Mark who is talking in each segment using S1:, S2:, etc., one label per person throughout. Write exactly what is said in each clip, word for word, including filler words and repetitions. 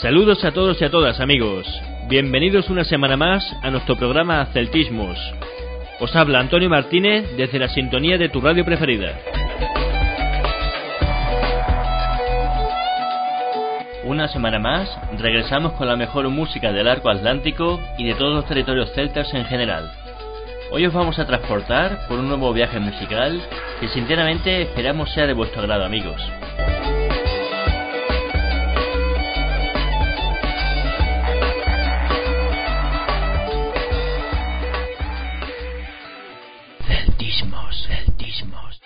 S1: Saludos a todos y a todas, amigos. Bienvenidos una semana más a nuestro programa Celtismos. Os habla Antonio Martínez desde la sintonía de tu radio preferida. Una semana más regresamos con la mejor música del arco atlántico y de todos los territorios celtas en general. Hoy os vamos a transportar por un nuevo viaje musical que sinceramente esperamos sea de vuestro agrado, amigos. Celtismos, celtismos.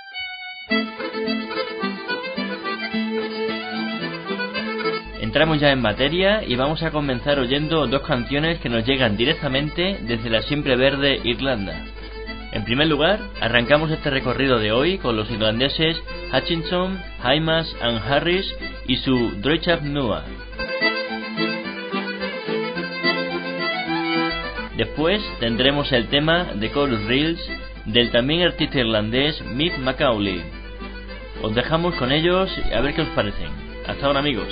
S1: Entramos ya en materia y vamos a comenzar oyendo dos canciones que nos llegan directamente desde la siempre verde Irlanda. En primer lugar, arrancamos este recorrido de hoy con los irlandeses Hutchinson, Hymas and Harris y su Droichead Nua. Después tendremos el tema de Chorus Reels del también artista irlandés Mick Macaulay. Os dejamos con ellos a ver qué os parecen. Hasta ahora, amigos.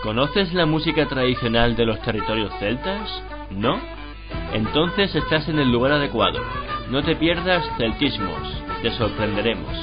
S1: ¿Conoces la música tradicional de los territorios celtas? ¿No? Entonces estás en el lugar adecuado. No te pierdas Celtismos. Te sorprenderemos.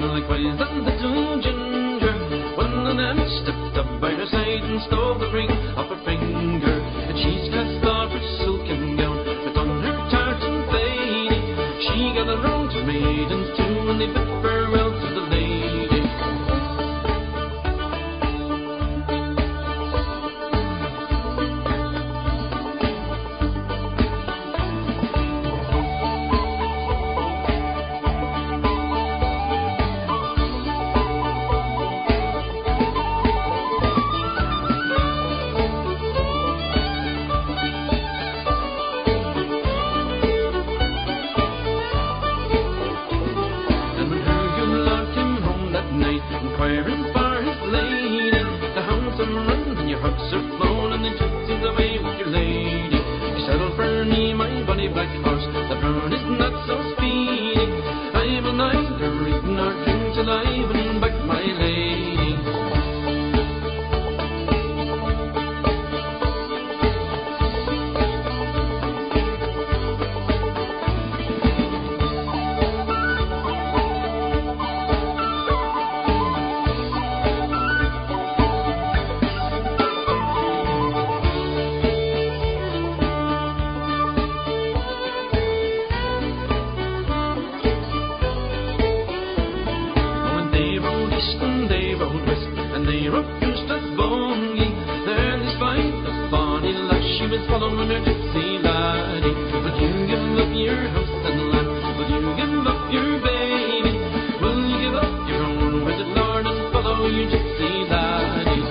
S2: likewise the little ginger. One of them stepped up by her side and stole the ring off her finger. And she's cast off her silken gown, put on her tartan lady. She got around her maidens too, and they bid farewell to the lady. Inquiring for his lady, the hounds are run and your hugs are flown, and the gypsies away with your lady. You saddle for me, my bonny black horse, the brown is not so speedy. I will neither eat nor drink till I've won back my lady. Following her gypsy laddie, will you give up your house and land? Will you give up your baby? Will you give up your own wedded lord and follow your gypsy laddie?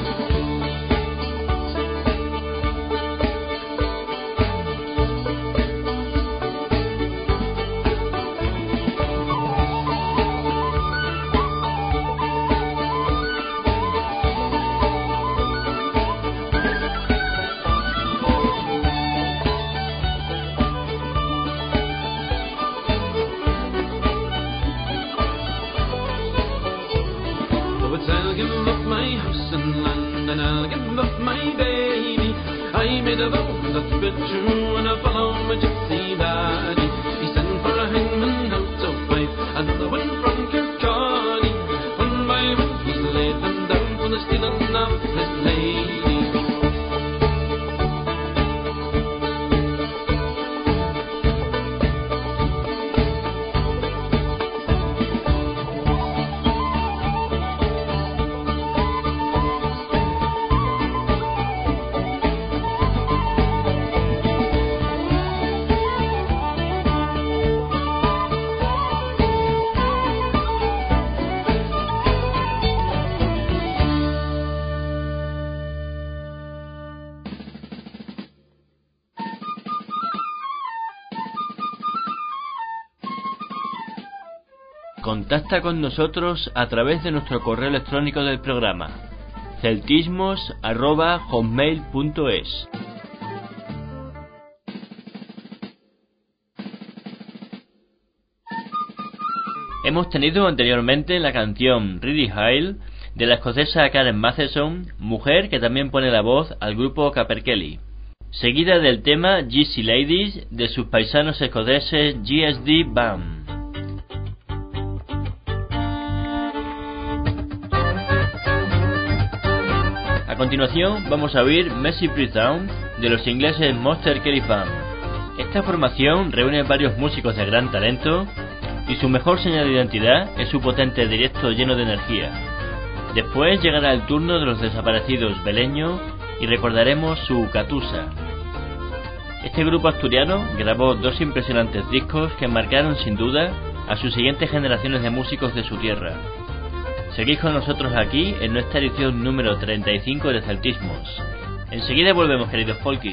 S2: I'll give up my house and land, and I'll give up my baby. I made a vow that's been true, and I'll follow my gypsy laddie. He sent for a hangman out of Fife, another one from Kirkcaldy. One by one he's laid them down for the stealing of his lady.
S1: Contacta con nosotros a través de nuestro correo electrónico del programa, celtismos arroba hotmail punto es. Hemos tenido anteriormente la canción Ready Hile de la escocesa Karen Matheson, mujer que también pone la voz al grupo Caperkelly, seguida del tema Gypsy Ladies de sus paisanos escoceses G S D Band. A continuación vamos a oír Messy Breakdown de los ingleses Monster Kelly Band. Esta formación reúne varios músicos de gran talento y su mejor señal de identidad es su potente directo lleno de energía. Después llegará el turno de los desaparecidos Beleño y recordaremos su Catusa. Este grupo asturiano grabó dos impresionantes discos que marcaron sin duda a sus siguientes generaciones de músicos de su tierra. Seguid con nosotros aquí en nuestra edición número treinta y cinco de Celtismos. Enseguida volvemos, queridos folkis.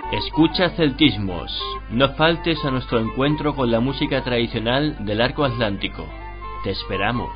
S1: Escucha Celtismos, no faltes a nuestro encuentro con la música tradicional del Arco Atlántico. Te esperamos.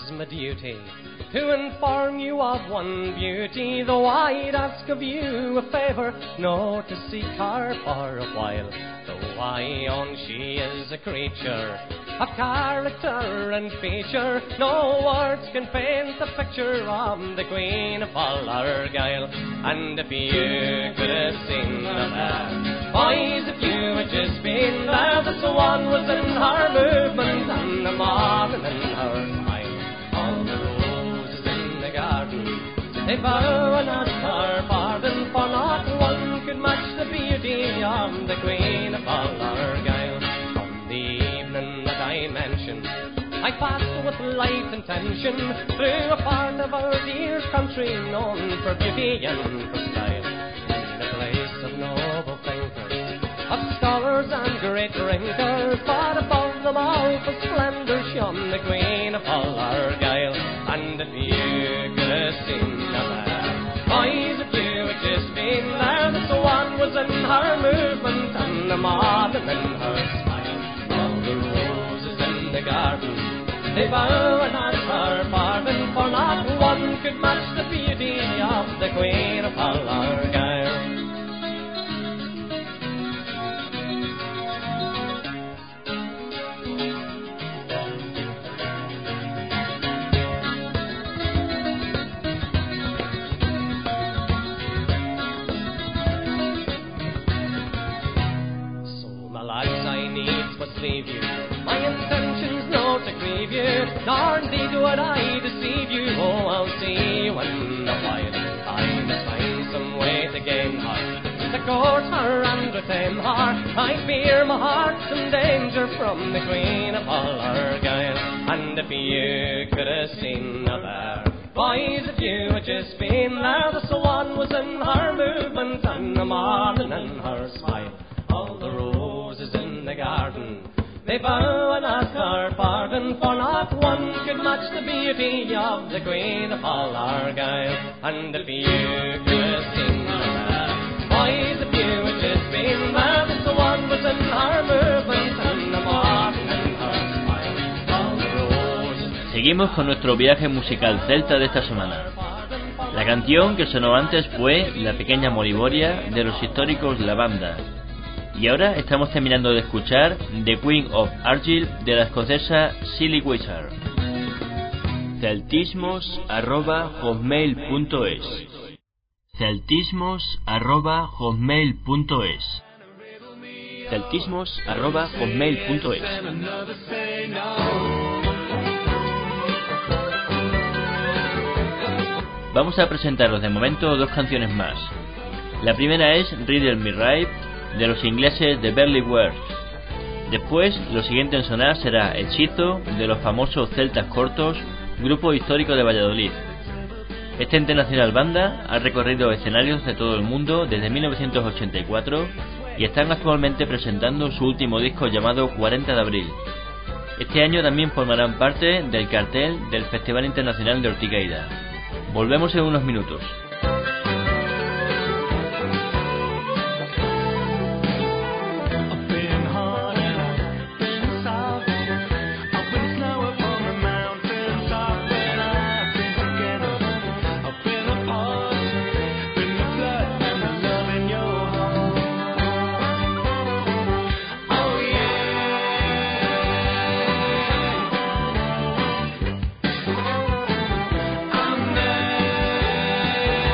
S3: my duty to inform you of one beauty, though I'd ask of you a favour, no to seek her for a while. Though I own she is a creature of character and feature, no words can paint the picture of the Queen of all Argyle. And if you could have seen the man, boys, if you had just been there, the swan was in her movement and the morning in her smile. All the roses in the garden, they bow and ask her pardon, for not one could match the beauty of the Queen of all Argyle. On the evening that I mentioned, I passed with light intention through a part of our dear country known for beauty and for style, in a place of noble thinkers, of scholars and great drinkers, but above them all for splendour shone the Queen of all Argyle. And if you could have seen the man, boys, if you had just been there, the swan was in her movement and the morning in her smile. All the roses in the garden, they bow and ask her pardon, for not one could match the beauty of the Queen of all Argyle. Leave you. My intention's no to grieve you, nor indeed would I deceive you. Oh, I'll see you in a while. I must find some way to gain her, to court her and retain her. I fear my heart's in danger from the Queen of all Argyle. And if you could have seen her there, boys, if you had just been there, the swan was in her movement and the morning in her smile. All the roses in the garden, they bow and ask her pardon, for not one could match the beauty of the Queen of all Argyle. And if you could have seen her, boys, if you had just been there, the one was in her movement and the morning in her smile. All the roses.
S1: Seguimos con nuestro viaje musical celta de esta semana. La canción que sonó antes fue La Pequeña Moriboria de los históricos La Banda. Y ahora estamos terminando de escuchar The Queen of Argyll de la escocesa Silly Wizard. celtismos arroba hotmail punto es celtismos arroba hotmail punto es celtismos arroba hotmail punto es. Vamos a presentaros de momento dos canciones más. La primera es Riddle Me Right de los ingleses de Barley Works. Después, lo siguiente en sonar será Hechizo de los famosos Celtas Cortos, grupo histórico de Valladolid. Esta internacional banda ha recorrido escenarios de todo el mundo desde mil novecientos ochenta y cuatro y están actualmente presentando su último disco llamado cuarenta de abril. Este año también formarán parte del cartel del Festival Internacional de Ortigueira. Volvemos en unos minutos.
S2: I'm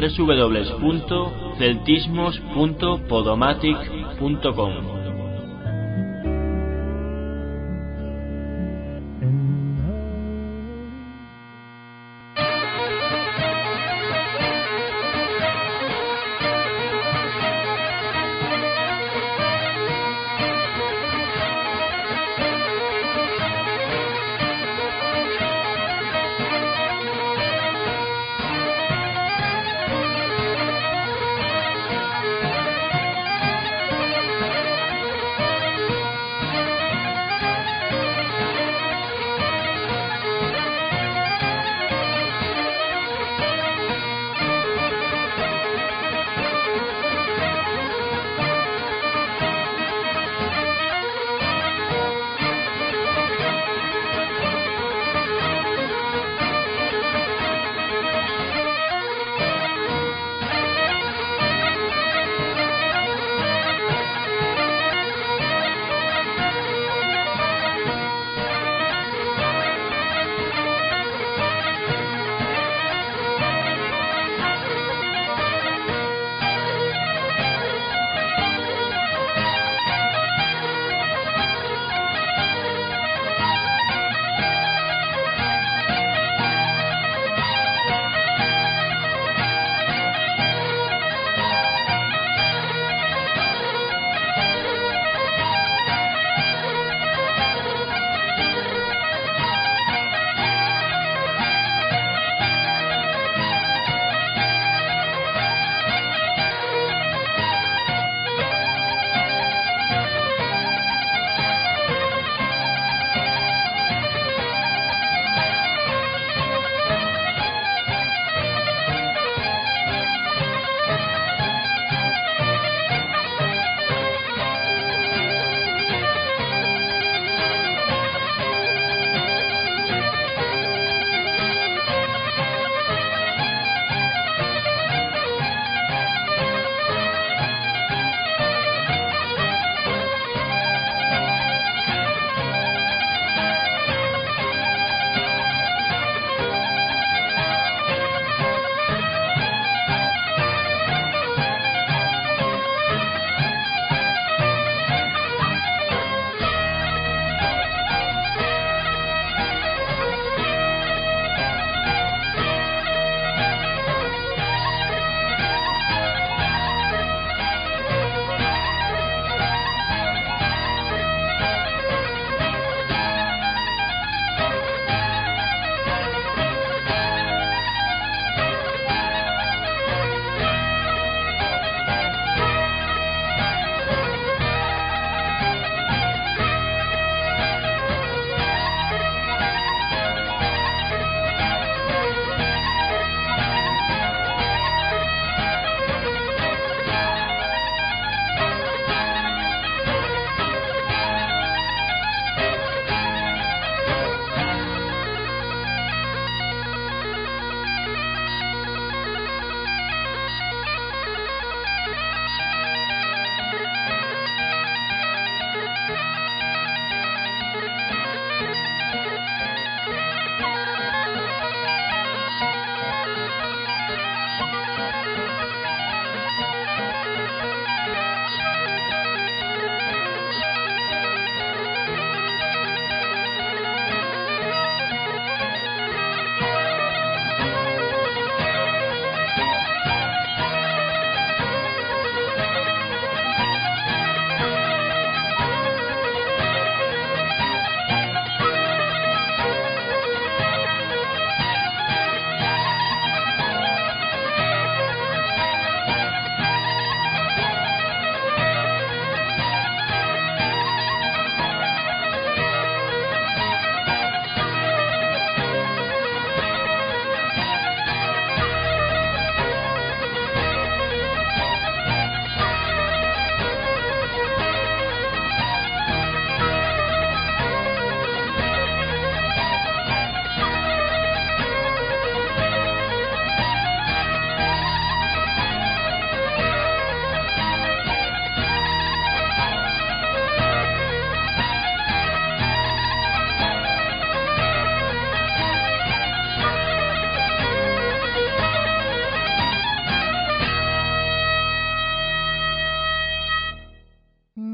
S1: doble u doble u doble u punto celtismos punto podomatic punto com.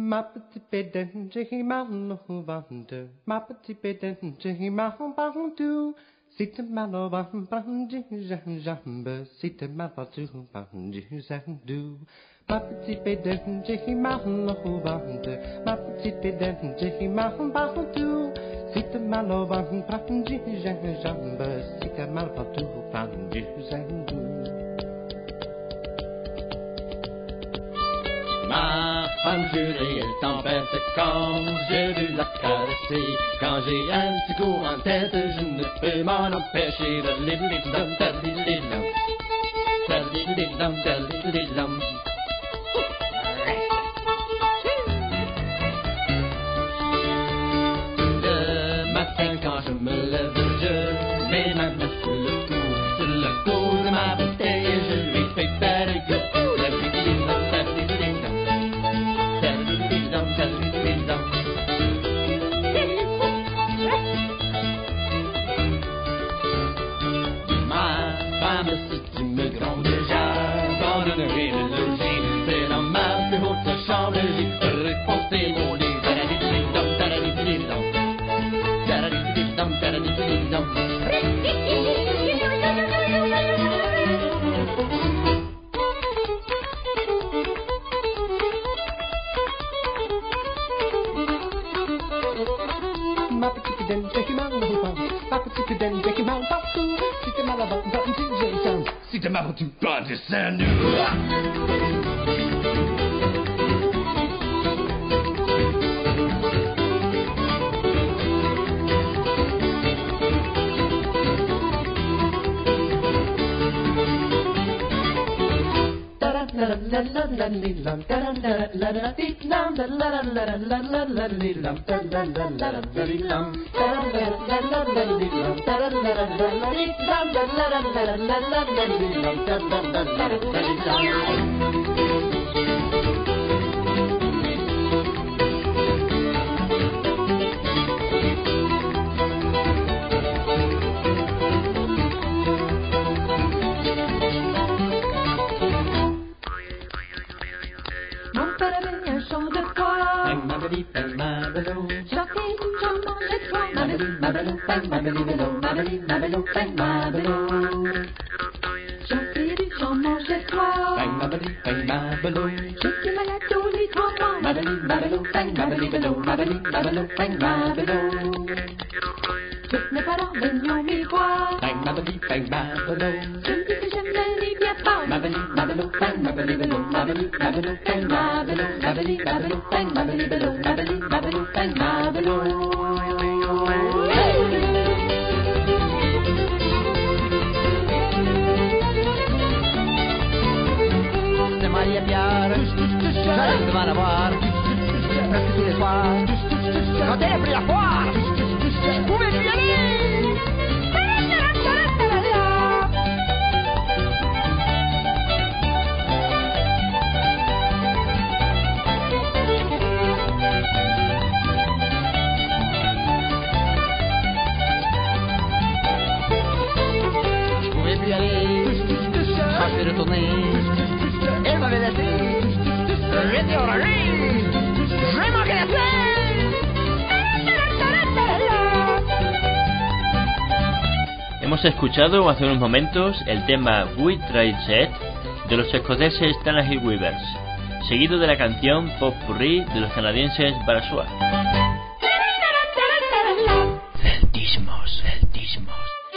S3: Ma petite pédane, j'ai mal au ventre. Ma petite pédane, j'ai mal au ventre. Si t'es mal au ventre, prends du gingembre. Si t'es mal partout, prends du zinc-doux. Ma petite pédane, j'ai mal au ventre. Ma petite pédane, j'ai mal au ventre. Si t'es mal au ventre, prends du gingembre. Si t'es mal partout, prends du zinc-doux.
S4: Ma femme jurée est en bête quand j'ai vu la caresser. Quand j'ai un petit coup en tête, je ne peux m'en empêcher. Da-li-li-dum, da-li-li-dum. Da-li-li-dum, da-li-li-dum. Le matin quand je me lève, je mets ma main sur le cou. Sur le cou de ma bouteille, je lui fais faire le coup.
S3: Ma petite pédane, j'ai mal au ventre. Ma petite pédane, j'ai mal partout. Si t'es mal au ventre, prends du gingembre.
S4: Si t'es mal partout, prends du zinc-doux.
S5: J'arrête devant la voir presque tous les soirs. Quand elle a pris la foire, je pouvais plus y aller. Je pouvais plus y aller. Quand je vais retourner, elle m'avait laissé. J'étais enragé, j'ai manqué la scène.
S1: Hemos escuchado hace unos momentos el tema We Tried Set de los escoceses Tannahill Weavers, seguido de la canción Pop Purrí de los canadienses Barasua. Celtismos, celtismos.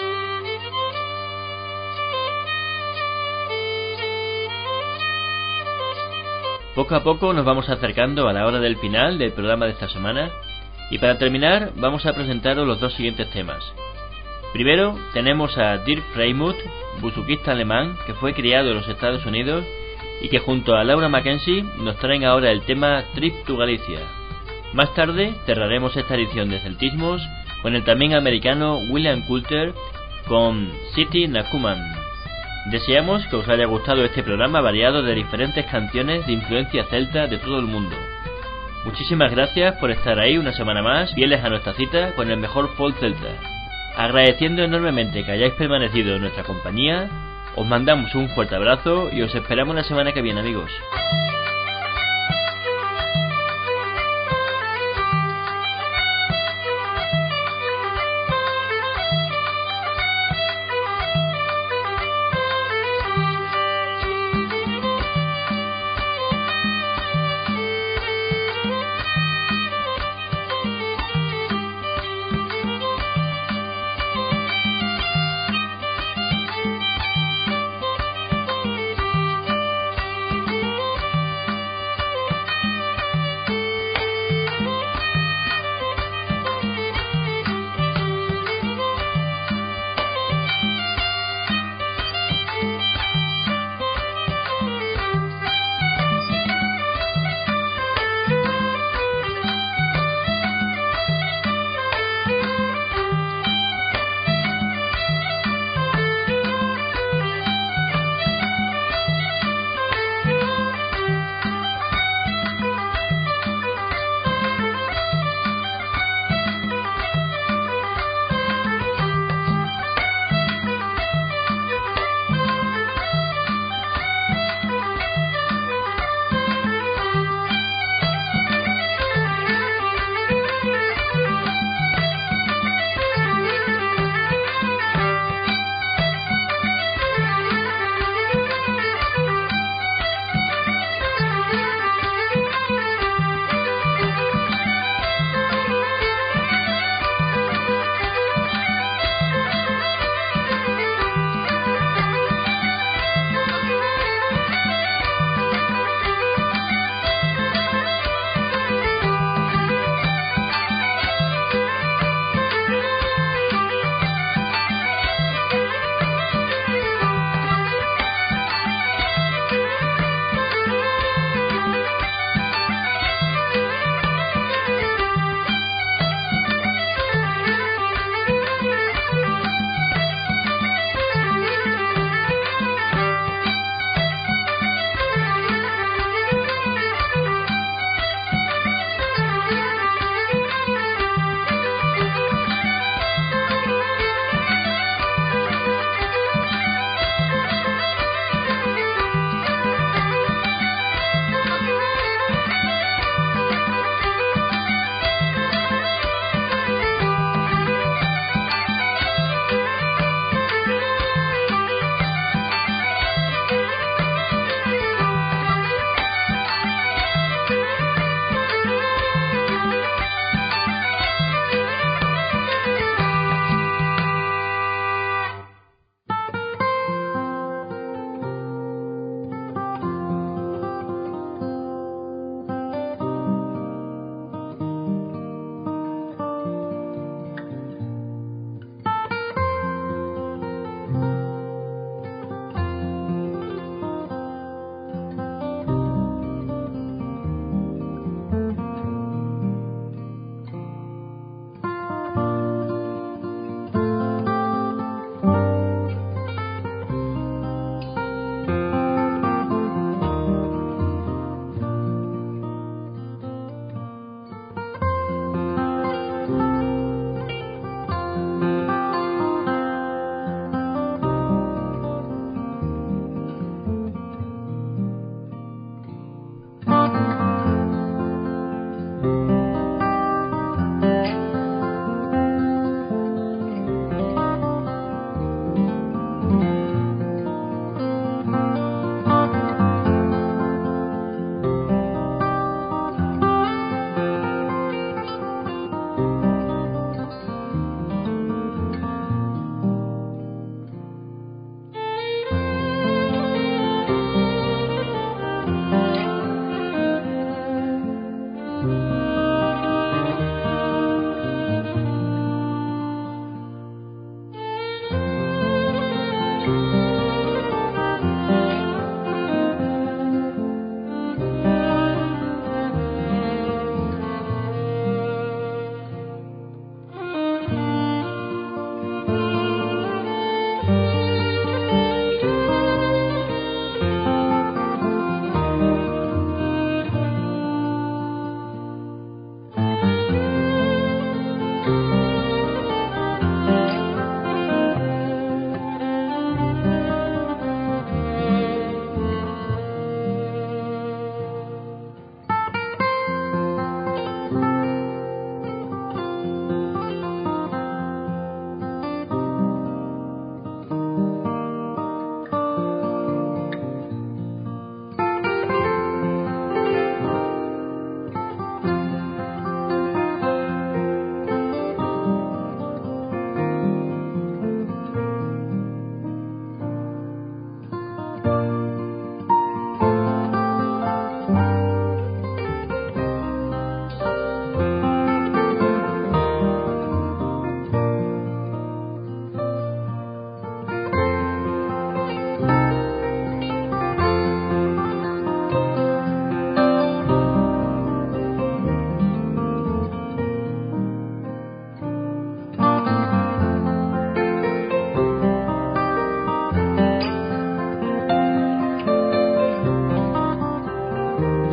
S1: Poco a poco nos vamos acercando a la hora del final del programa de esta semana y para terminar vamos a presentaros los dos siguientes temas. Primero tenemos a Dirk Freimuth, buzuquista alemán que fue criado en los Estados Unidos y que junto a Laura Mackenzie nos traen ahora el tema Trip to Galicia. Más tarde cerraremos esta edición de Celtismos con el también americano William Coulter con City Nakuman. Deseamos que os haya gustado este programa variado de diferentes canciones de influencia celta de todo el mundo. Muchísimas gracias por estar ahí una semana más, fieles a nuestra cita con el mejor folk celta. Agradeciendo enormemente que hayáis permanecido en nuestra compañía, os mandamos un fuerte abrazo y os esperamos la semana que viene, amigos.
S3: Thank